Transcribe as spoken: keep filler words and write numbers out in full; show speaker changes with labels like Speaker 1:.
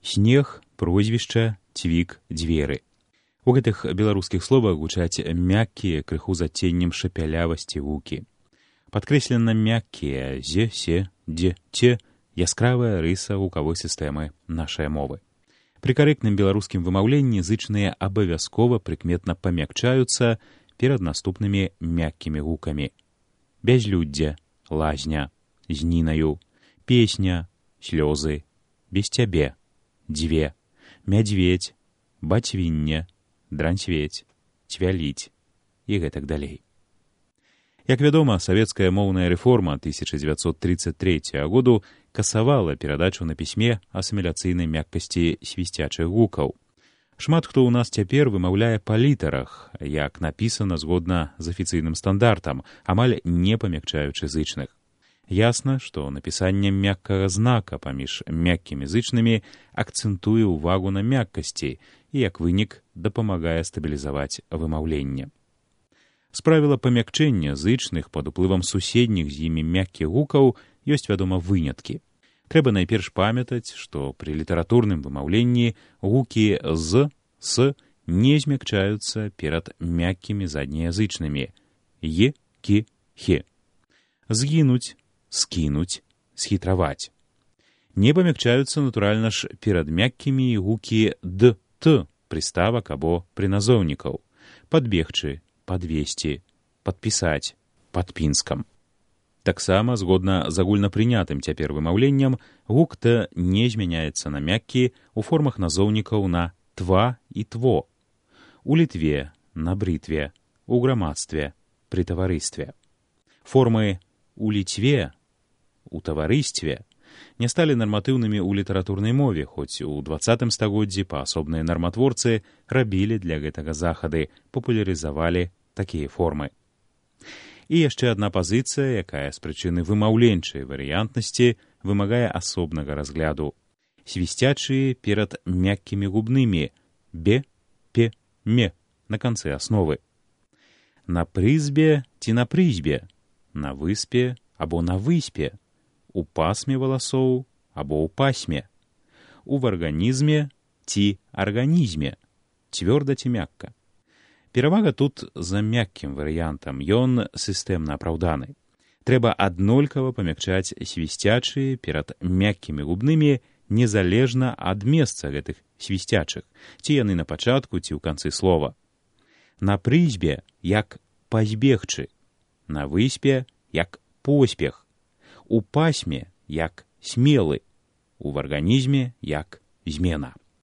Speaker 1: снег, прозвішча, цвік, дзверы. У гэтых беларускіх словах гучаць мяккія, крыху з адценнем шапялявасці гукі. Падкрэслена мяккія зе, се, дзе, це, яскравая рыса гукавой сістэмы нашай мовы. Пры карэктным беларускім вымаўленні зычныя абавязкова прыкметна памякчаюцца перад наступнымі мяккімі гукамі. Бязлюддзе, лазня, з нінаю, песня, слёзы, без цябе, дзве, мядзведь, бацьвінне, дранцвець, цвяліць і гэтак далей. Як вядома, савецкая моўная рэформа тысяча дзевяцьсот тридцать третьего году касавала перадачу на пісьме асіміляцыйнай мяккасці свісцячых гукаў. Шмат хто ў нас цяпер вымаўляе па літарах, як напісана згодна з афіцыйным стандартам, амаль не памякчаючы зычных. Ясна, што напісанне мяккага знака паміж мяккімі зычнымі акцэнтуе ўвагу на мяккасці і, як вынік, дапамагае стабілізаваць вымаўленне. З правіла памякчэння зычных пад уплывам суседніх з імі мяккіх гукаў ёсць, вядома, выняткі. Трэба найперш памятаць, што пры літаратурным вымаўленні гукі з, с не змякчаюцца перад мяккімі заднеязычнымі е, кі, хе. Згінуць, скінуць, схітраваць. Не памякчаюцца, натуральна ж, перад мяккімі гукі д, т, прыставак або прыназоўнікаў. Падбегчы, падвесці, падпісаць, падпінскам. Таксама, згодна з агульнапрынятым цяпер вымаўленнем, гук т не змяняецца на мяккі ў формах назоўнікаў на тва і тво. У літве, на брытве, у грамадстве, пры таварыстве. Формы у ліцве, у таварыстве не сталі нарматыўнымі ў літаратурнай мове, хоць у дваццатым стагоддзі паасобныя нарматворцы рабілі для гэтага захады, папулярызавалі такія формы. І яшчэ адна пазіцыя, якая з прычыны вымаўленчай варыянтнасці вымагае асобнага разгляду. Свісцячыя перад мяккімі губнымі бе, пе, ме на канцы асновы. На прызбе ці на прызбе, на выспе або на выспе, у пасме валасоў або ў пасьме, у арганізме ці арганізме, цвёрда ці мякка. Перавага тут за мяккім варыянтам, ён сістэмна апраўданы. Трэба аднолькава памякчаць свісцячыя перад мяккімі губнымі незалежна ад месца гэтых свісцячых, ці яны на пачатку, ці ў канцы слова. На прызбе як пазбегчы, на выспе як поспех, у пасьме як смелы, у арганізме як змена.